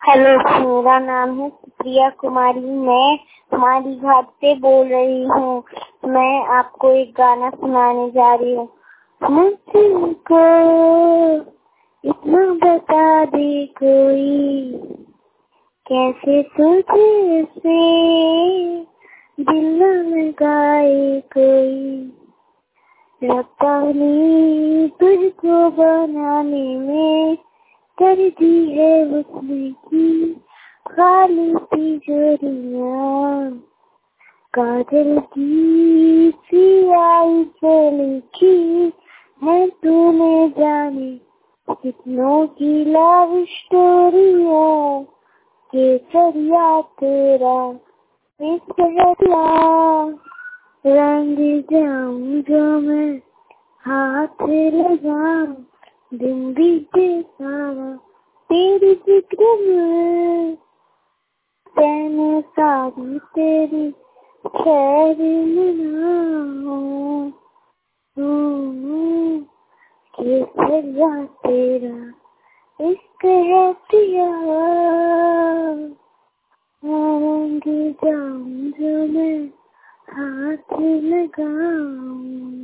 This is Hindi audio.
हेलो, मेरा नाम है सुप्रिया कुमारी। मैं हमारी घाट से बोल रही हूँ। मैं आपको एक गाना सुनाने जा रही हूँ। मुझको इतना बता दे कोई, कैसे तुझे से दिल न लगाए कोई। रब्बा ने तुझको बनाने में कर दी है उसने की खाली तिजोरियां। काजल की सियाही से लिखी है तूने जाने कितनों की लव स्टोरियां। केसरिया तेरा इश्क है क्या, रंग जाऊं जो मैं हाथ लगाऊं। दिन बीते सारा तेरी फिक्र में, मैंने सारी तेरी खैर मनाऊं। केसरिया तेरा इश्क है पिया, रंग जाऊं जो मैं हाथ लगाऊं।